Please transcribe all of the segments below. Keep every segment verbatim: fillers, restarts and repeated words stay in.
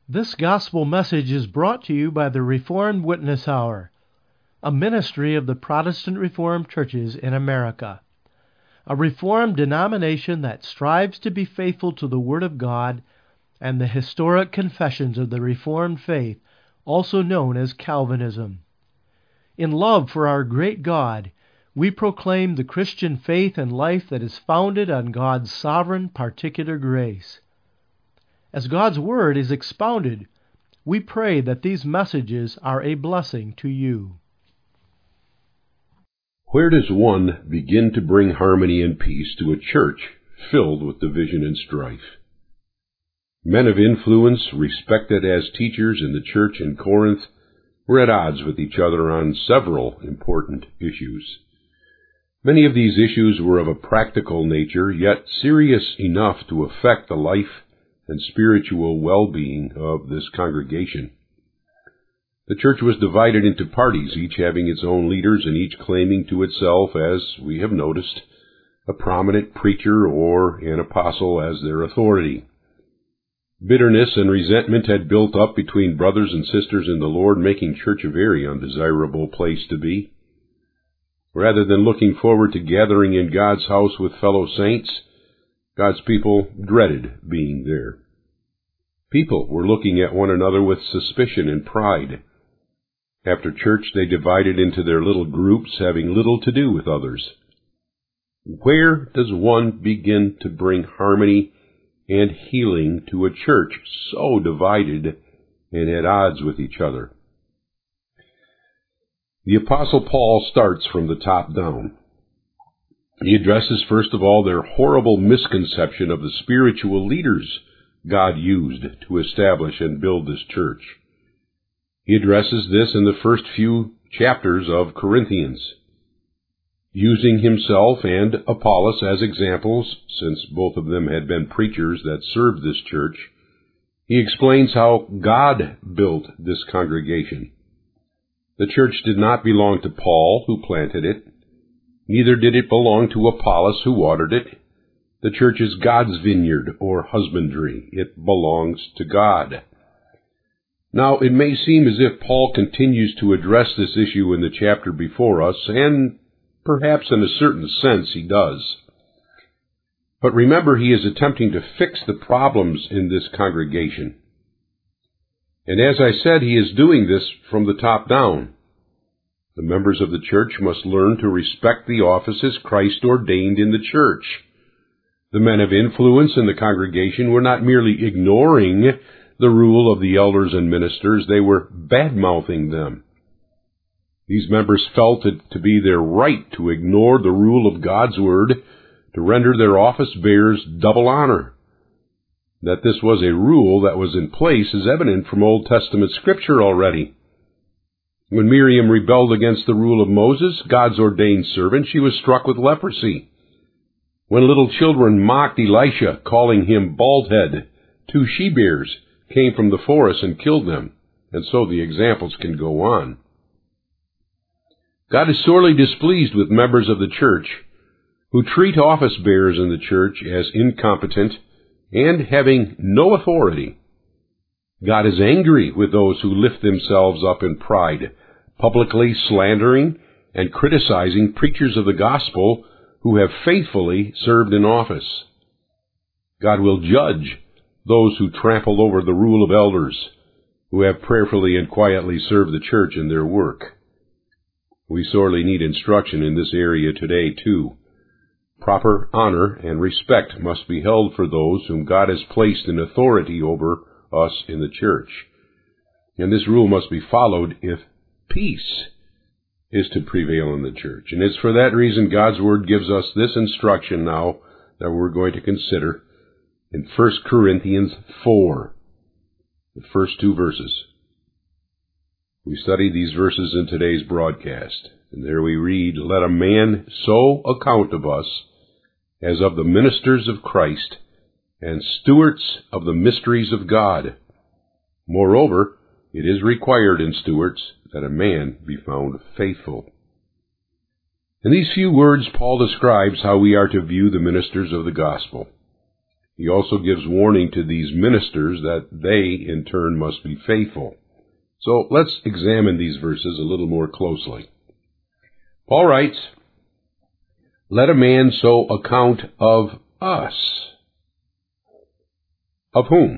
This gospel message is brought to you by the Reformed Witness Hour, a ministry of the Protestant Reformed churches in America, a Reformed denomination that strives to be faithful to the Word of God and the historic confessions of the Reformed faith, also known as Calvinism. In love for our great God, we proclaim the Christian faith and life that is founded on God's sovereign particular grace. As God's Word is expounded, we pray that these messages are a blessing to you. Where does one begin to bring harmony and peace to a church filled with division and strife? Men of influence, respected as teachers in the church in Corinth, were at odds with each other on several important issues. Many of these issues were of a practical nature, yet serious enough to affect the life and spiritual well-being of this congregation. The church was divided into parties, each having its own leaders and each claiming to itself, as we have noticed, a prominent preacher or an apostle as their authority. Bitterness and resentment had built up between brothers and sisters in the Lord, making church a very undesirable place to be. Rather than looking forward to gathering in God's house with fellow saints, God's people dreaded being there. People were looking at one another with suspicion and pride. After church, they divided into their little groups, having little to do with others. Where does one begin to bring harmony and healing to a church so divided and at odds with each other? The Apostle Paul starts from the top down. He addresses, first of all, their horrible misconception of the spiritual leaders God used to establish and build this church. He addresses this in the first few chapters of Corinthians. Using himself and Apollos as examples, since both of them had been preachers that served this church, he explains how God built this congregation. The church did not belong to Paul, who planted it. Neither did it belong to Apollos, who watered it. The church is God's vineyard or husbandry. It belongs to God. Now, it may seem as if Paul continues to address this issue in the chapter before us, and perhaps in a certain sense he does. But remember, he is attempting to fix the problems in this congregation. And as I said, he is doing this from the top down. The members of the church must learn to respect the offices Christ ordained in the church. The men of influence in the congregation were not merely ignoring the rule of the elders and ministers, they were bad-mouthing them. These members felt it to be their right to ignore the rule of God's Word, to render their office bearers double honor. That this was a rule that was in place is evident from Old Testament Scripture already. When Miriam rebelled against the rule of Moses, God's ordained servant, she was struck with leprosy. When little children mocked Elisha, calling him bald-head, two she-bears came from the forest and killed them, and so the examples can go on. God is sorely displeased with members of the church who treat office bearers in the church as incompetent and having no authority. God is angry with those who lift themselves up in pride, publicly slandering and criticizing preachers of the gospel who have faithfully served in office. God will judge those who trample over the rule of elders, who have prayerfully and quietly served the church in their work. We sorely need instruction in this area today, too. Proper honor and respect must be held for those whom God has placed in authority over us in the church. And this rule must be followed if peace is to prevail in the church. And it's for that reason God's Word gives us this instruction now that we're going to consider in First Corinthians four, the first two verses. We study these verses in today's broadcast, and there we read, "Let a man so account of us as of the ministers of Christ, and stewards of the mysteries of God. Moreover, it is required in stewards that a man be found faithful." In these few words, Paul describes how we are to view the ministers of the gospel. He also gives warning to these ministers that they, in turn, must be faithful. So let's examine these verses a little more closely. Paul writes, "Let a man so account of us." Of whom?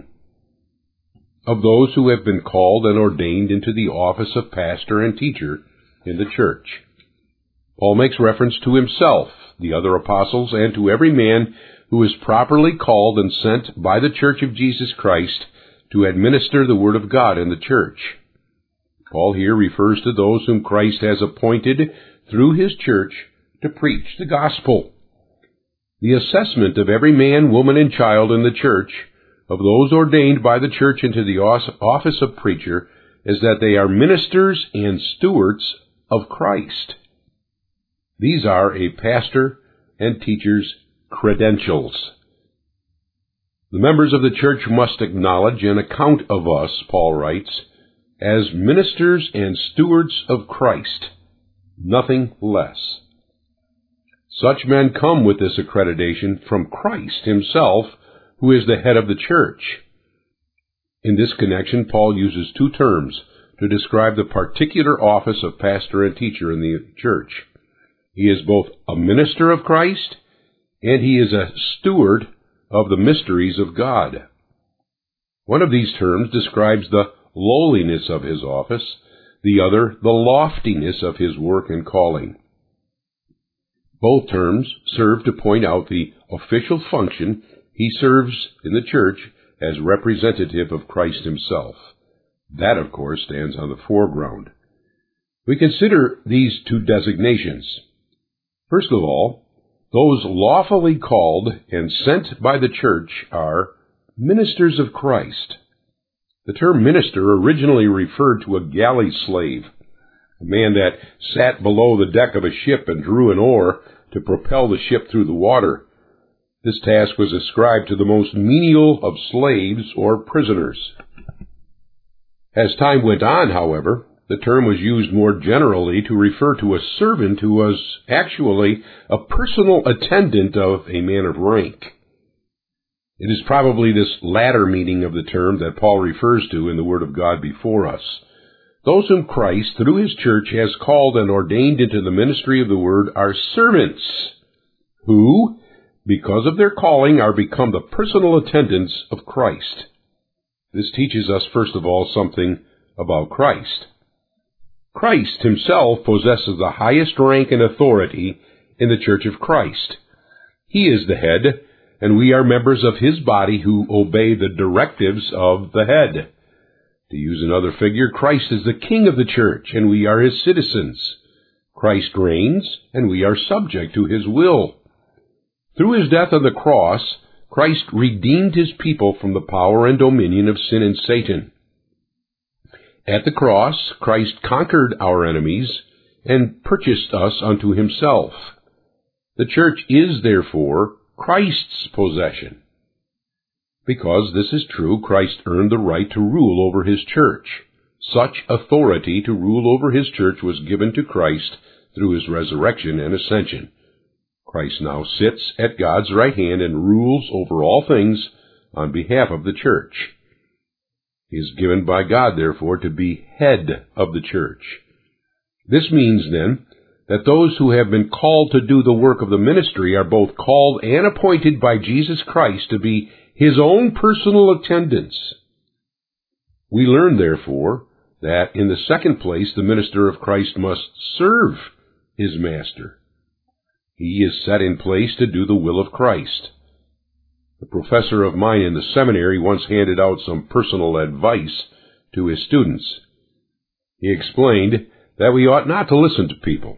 Of those who have been called and ordained into the office of pastor and teacher in the church. Paul makes reference to himself, the other apostles, and to every man who is properly called and sent by the church of Jesus Christ to administer the word of God in the church. Paul here refers to those whom Christ has appointed through his church to preach the gospel. The assessment of every man, woman, and child in the church, of those ordained by the church into the office of preacher, is that they are ministers and stewards of Christ. These are a pastor and teacher's credentials. The members of the church must acknowledge and account of us, Paul writes, as ministers and stewards of Christ, nothing less. Such men come with this accreditation from Christ himself, who is the head of the church. In this connection, Paul uses two terms to describe the particular office of pastor and teacher in the church. He is both a minister of Christ, and he is a steward of the mysteries of God. One of these terms describes the lowliness of his office, the other the loftiness of his work and calling. Both terms serve to point out the official function he serves in the church as representative of Christ himself. That, of course, stands on the foreground. We consider these two designations. First of all, those lawfully called and sent by the church are ministers of Christ. The term minister originally referred to a galley slave, a man that sat below the deck of a ship and drew an oar to propel the ship through the water. This task was ascribed to the most menial of slaves or prisoners. As time went on, however, the term was used more generally to refer to a servant who was actually a personal attendant of a man of rank. It is probably this latter meaning of the term that Paul refers to in the Word of God before us. Those whom Christ, through his church, has called and ordained into the ministry of the Word are servants, who, because of their calling, are become the personal attendants of Christ. This teaches us, first of all, something about Christ. Christ himself possesses the highest rank and authority in the church of Christ. He is the head, and we are members of his body who obey the directives of the head. To use another figure, Christ is the king of the church, and we are his citizens. Christ reigns, and we are subject to his will. Through his death on the cross, Christ redeemed his people from the power and dominion of sin and Satan. At the cross, Christ conquered our enemies and purchased us unto himself. The church is, therefore, Christ's possession. Because this is true, Christ earned the right to rule over his church. Such authority to rule over his church was given to Christ through his resurrection and ascension. Christ now sits at God's right hand and rules over all things on behalf of the church. He is given by God, therefore, to be head of the church. This means, then, that those who have been called to do the work of the ministry are both called and appointed by Jesus Christ to be his own personal attendants. We learn, therefore, that in the second place the minister of Christ must serve his master. He is set in place to do the will of Christ. A professor of mine in the seminary once handed out some personal advice to his students. He explained that we ought not to listen to people.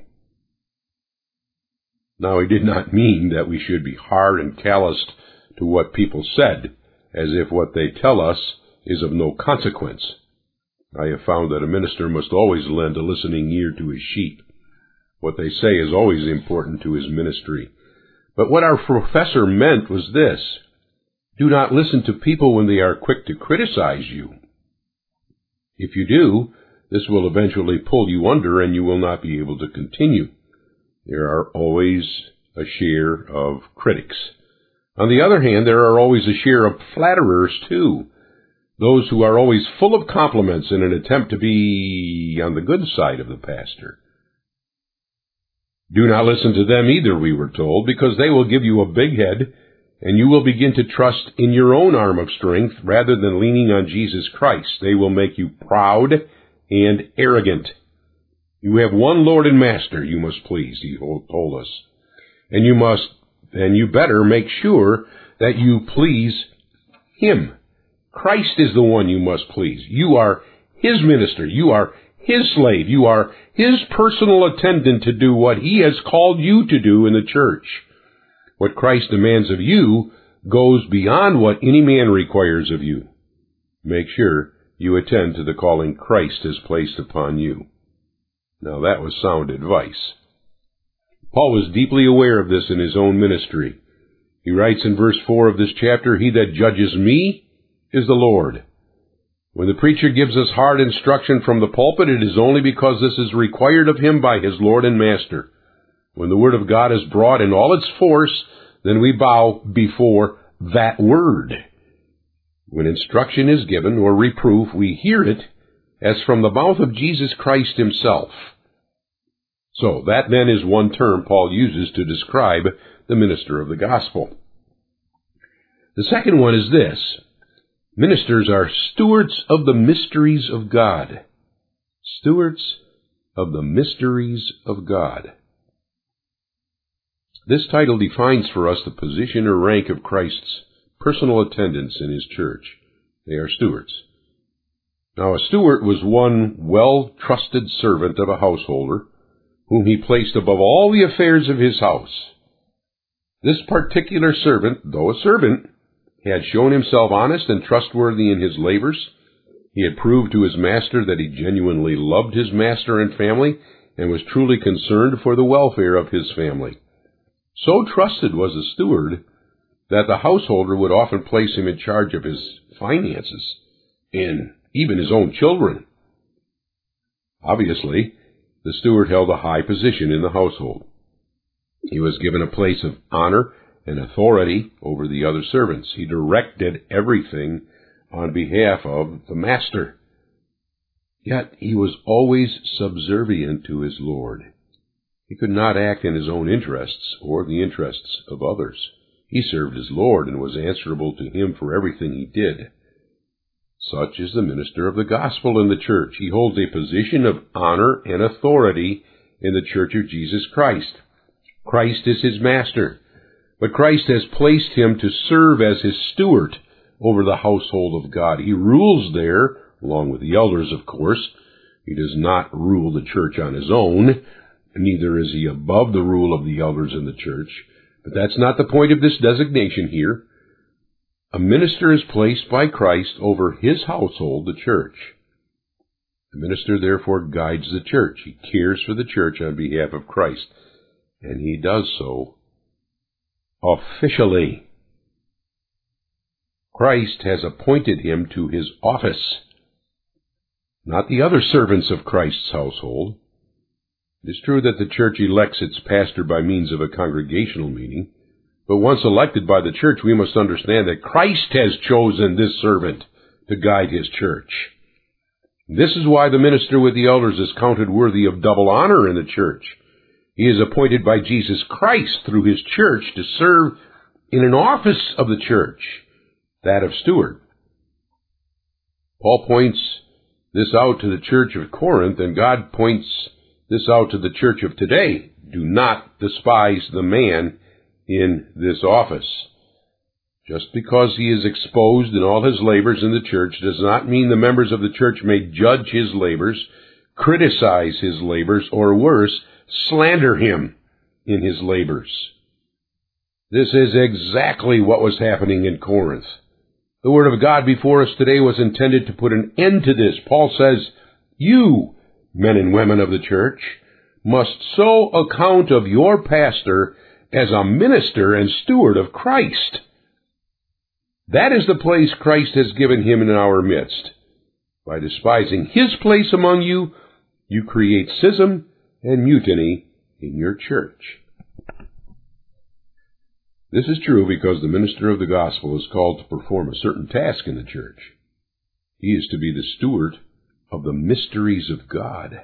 Now, he did not mean that we should be hard and calloused to what people said, as if what they tell us is of no consequence. I have found that a minister must always lend a listening ear to his sheep. What they say is always important to his ministry. But what our professor meant was this: do not listen to people when they are quick to criticize you. If you do, this will eventually pull you under and you will not be able to continue. There are always a share of critics. On the other hand, there are always a share of flatterers, too, those who are always full of compliments in an attempt to be on the good side of the pastor. Do not listen to them either, we were told, because they will give you a big head, and you will begin to trust in your own arm of strength rather than leaning on Jesus Christ. They will make you proud and arrogant. You have one Lord and Master you must please, he told us. And you must, and you better make sure that you please Him. Christ is the one you must please. You are His minister. You are His slave. You are His personal attendant to do what He has called you to do in the church. What Christ demands of you goes beyond what any man requires of you. Make sure you attend to the calling Christ has placed upon you. Now that was sound advice. Paul was deeply aware of this in his own ministry. He writes in verse four of this chapter, "He that judges me is the Lord." When the preacher gives us hard instruction from the pulpit, it is only because this is required of him by his Lord and Master. When the Word of God is brought in all its force, then we bow before that Word. When instruction is given or reproof, we hear it as from the mouth of Jesus Christ Himself. So that then is one term Paul uses to describe the minister of the gospel. The second one is this: ministers are stewards of the mysteries of God. Stewards of the mysteries of God. This title defines for us the position or rank of Christ's personal attendants in His church. They are stewards. Now, a steward was one well-trusted servant of a householder whom he placed above all the affairs of his house. This particular servant, though a servant, had shown himself honest and trustworthy in his labors. He had proved to his master that he genuinely loved his master and family and was truly concerned for the welfare of his family. So trusted was the steward that the householder would often place him in charge of his finances and even his own children. Obviously, the steward held a high position in the household. He was given a place of honor and authority over the other servants. He directed everything on behalf of the master. Yet he was always subservient to his Lord. He could not act in his own interests or the interests of others. He served his Lord and was answerable to Him for everything he did. Such is the minister of the gospel in the church. He holds a position of honor and authority in the church of Jesus Christ. Christ is his master, but Christ has placed him to serve as his steward over the household of God. He rules there, along with the elders, of course. He does not rule the church on his own, neither is he above the rule of the elders in the church. But that's not the point of this designation here. A minister is placed by Christ over his household, the church. The minister therefore guides the church. He cares for the church on behalf of Christ, and he does so officially. Christ has appointed him to his office, not the other servants of Christ's household. It is true that the church elects its pastor by means of a congregational meeting, but once elected by the church, we must understand that Christ has chosen this servant to guide his church. This is why the minister with the elders is counted worthy of double honor in the church. He is appointed by Jesus Christ through his church to serve in an office of the church, that of steward. Paul points this out to the church of Corinth, and God points this out to the church of today. Do not despise the man in this office. Just because he is exposed in all his labors in the church does not mean the members of the church may judge his labors, criticize his labors, or worse, slander him in his labors. This is exactly what was happening in Corinth. The Word of God before us today was intended to put an end to this. Paul says, "You, men and women of the church, must so account of your pastor as a minister and steward of Christ." That is the place Christ has given him in our midst. By despising his place among you, you create schism and mutiny in your church. This is true because the minister of the gospel is called to perform a certain task in the church. He is to be the steward of the mysteries of God.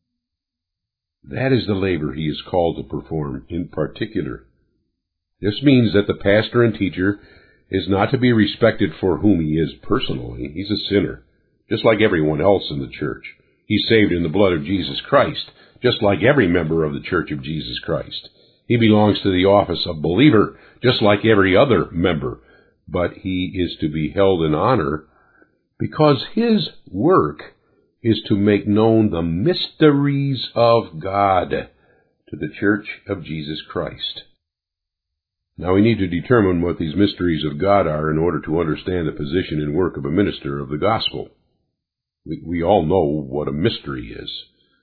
That is the labor he is called to perform in particular. This means that the pastor and teacher is not to be respected for whom he is personally. He's a sinner, just like everyone else in the church. He's saved in the blood of Jesus Christ, just like every member of the Church of Jesus Christ. He belongs to the office of believer, just like every other member. But he is to be held in honor because his work is to make known the mysteries of God to the Church of Jesus Christ. Now we need to determine what these mysteries of God are in order to understand the position and work of a minister of the gospel. We, we all know what a mystery is.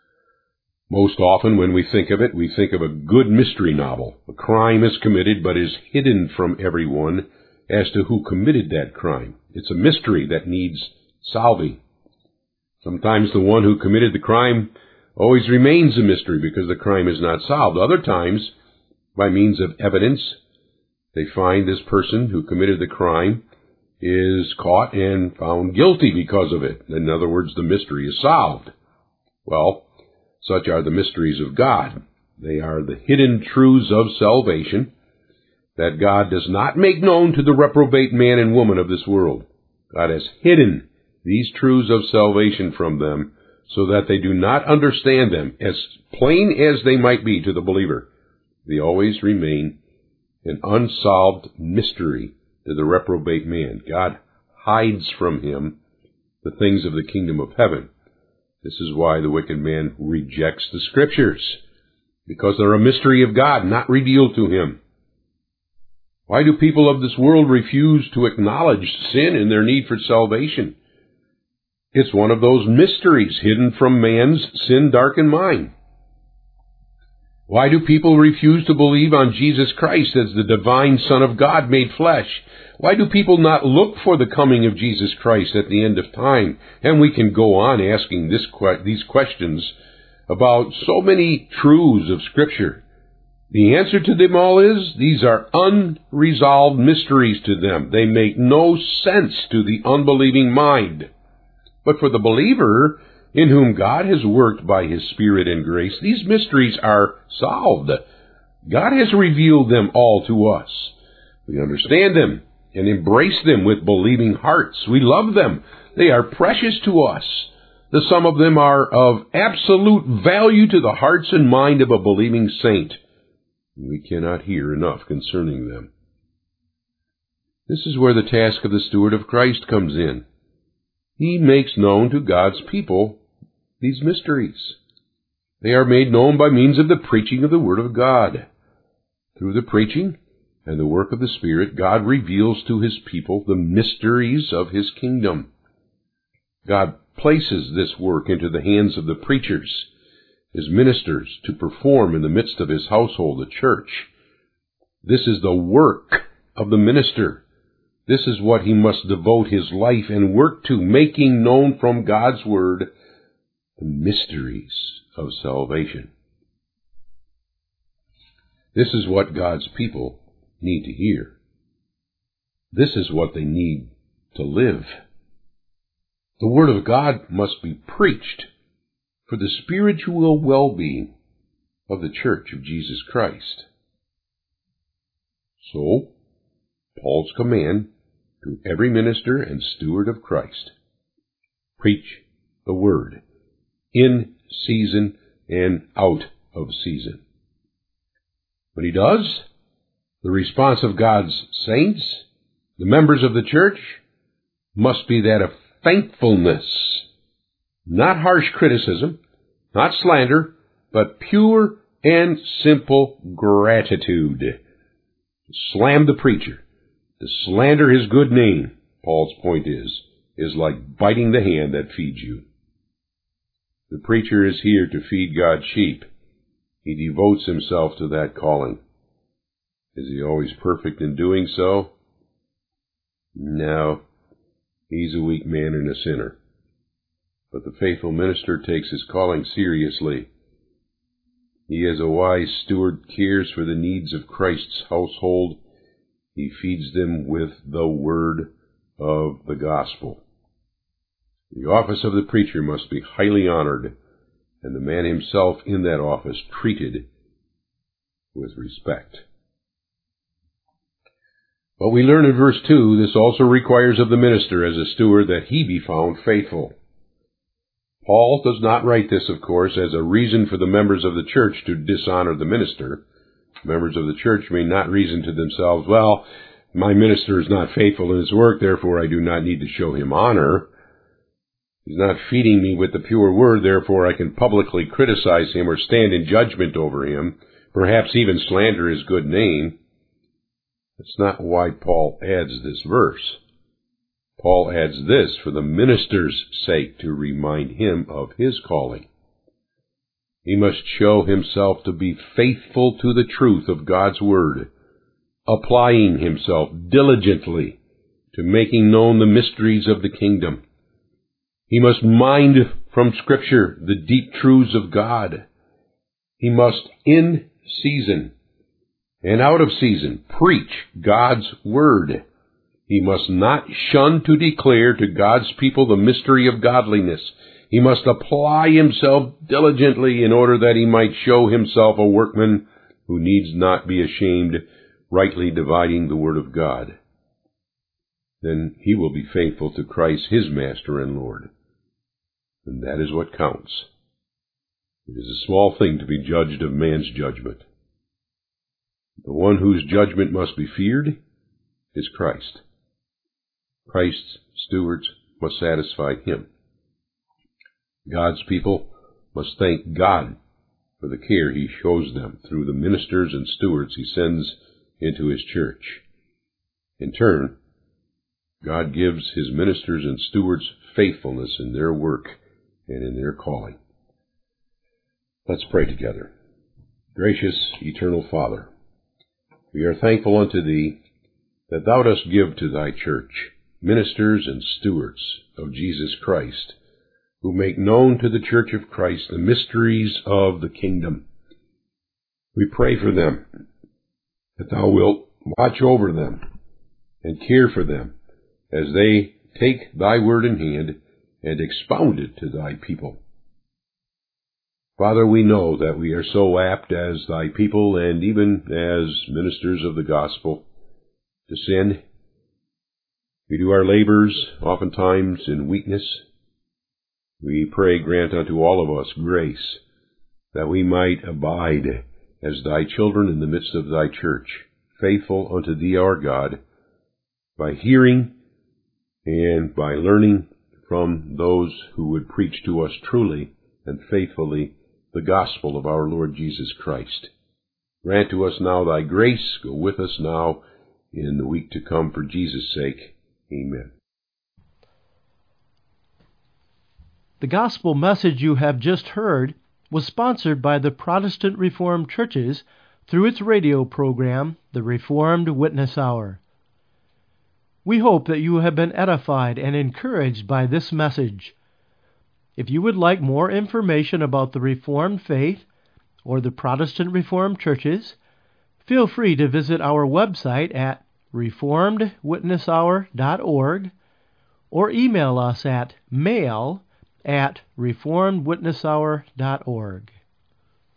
Most often when we think of it, we think of a good mystery novel. A crime is committed but is hidden from everyone as to who committed that crime. It's a mystery that needs solving. Sometimes the one who committed the crime always remains a mystery because the crime is not solved. Other times, by means of evidence, they find this person who committed the crime is caught and found guilty because of it. In other words, the mystery is solved. Well, such are the mysteries of God. They are the hidden truths of salvation that God does not make known to the reprobate man and woman of this world. God has hidden these truths of salvation from them so that they do not understand them. As plain as they might be to the believer, they always remain an unsolved mystery to the reprobate man. God hides from him the things of the kingdom of heaven. This is why the wicked man rejects the Scriptures, because they're a mystery of God, not revealed to him. Why do people of this world refuse to acknowledge sin and their need for salvation? It's one of those mysteries hidden from man's sin-darkened mind. Why do people refuse to believe on Jesus Christ as the divine Son of God made flesh? Why do people not look for the coming of Jesus Christ at the end of time? And we can go on asking this, these questions about so many truths of Scripture. The answer to them all is, these are unresolved mysteries to them. They make no sense to the unbelieving mind. But for the believer, in whom God has worked by His Spirit and grace, these mysteries are solved. God has revealed them all to us. We understand them and embrace them with believing hearts. We love them. They are precious to us. The sum of them are of absolute value to the hearts and mind of a believing saint. We cannot hear enough concerning them. This is where the task of the steward of Christ comes in. He makes known to God's people these mysteries. They are made known by means of the preaching of the Word of God. Through the preaching and the work of the Spirit, God reveals to His people the mysteries of His kingdom. God places this work into the hands of the preachers, His ministers, to perform in the midst of His household, the church. This is the work of the minister. This is what he must devote his life and work to, making known from God's Word the mysteries of salvation. This is what God's people need to hear. This is what they need to live. The Word of God must be preached for the spiritual well-being of the Church of Jesus Christ. So, Paul's command to every minister and steward of Christ: preach the Word, in season and out of season. When he does, the response of God's saints, the members of the church, must be that of thankfulness. Not harsh criticism, not slander, but pure and simple gratitude. To slam the preacher, to slander his good name, Paul's point is, is like biting the hand that feeds you. The preacher is here to feed God's sheep. He devotes himself to that calling. Is he always perfect in doing so? No. He's a weak man and a sinner. But the faithful minister takes his calling seriously. He, as a wise steward, cares for the needs of Christ's household He feeds them with the word of the gospel. The office of the preacher must be highly honored, and the man himself in that office treated with respect. But we learn in verse two, this also requires of the minister as a steward that he be found faithful. Paul does not write this, of course, as a reason for the members of the church to dishonor the minister. Members of the church may not reason to themselves, well, my minister is not faithful in his work, therefore I do not need to show him honor. He's not feeding me with the pure word, therefore I can publicly criticize him or stand in judgment over him, perhaps even slander his good name. That's not why Paul adds this verse. Paul adds this for the minister's sake, to remind him of his calling. He must show himself to be faithful to the truth of God's word, applying himself diligently to making known the mysteries of the kingdom. He must mind from Scripture the deep truths of God. He must, in season and out of season, preach God's word. He must not shun to declare to God's people the mystery of godliness. He must apply himself diligently in order that he might show himself a workman who needs not be ashamed, rightly dividing the word of God. Then he will be faithful to Christ, his Master and Lord. And that is what counts. It is a small thing to be judged of man's judgment. The one whose judgment must be feared is Christ. Christ's stewards must satisfy him. God's people must thank God for the care he shows them through the ministers and stewards he sends into his church. In turn, God gives his ministers and stewards faithfulness in their work and in their calling. Let's pray together. Gracious, eternal Father, we are thankful unto thee that thou dost give to thy church ministers and stewards of Jesus Christ, who make known to the church of Christ the mysteries of the kingdom. We pray for them, that thou wilt watch over them and care for them as they take thy word in hand and expound it to thy people. Father, we know that we are so apt as thy people and even as ministers of the gospel to sin. We do our labors oftentimes in weakness. We pray, grant unto all of us grace, that we might abide as thy children in the midst of thy church, faithful unto thee our God, by hearing and by learning from those who would preach to us truly and faithfully the gospel of our Lord Jesus Christ. Grant to us now thy grace. Go with us now in the week to come for Jesus' sake. Amen. The gospel message you have just heard was sponsored by the Protestant Reformed Churches through its radio program, the Reformed Witness Hour. We hope that you have been edified and encouraged by this message. If you would like more information about the Reformed faith or the Protestant Reformed Churches, feel free to visit our website at reformed witness hour dot org or email us at mail at reformed witness hour dot org.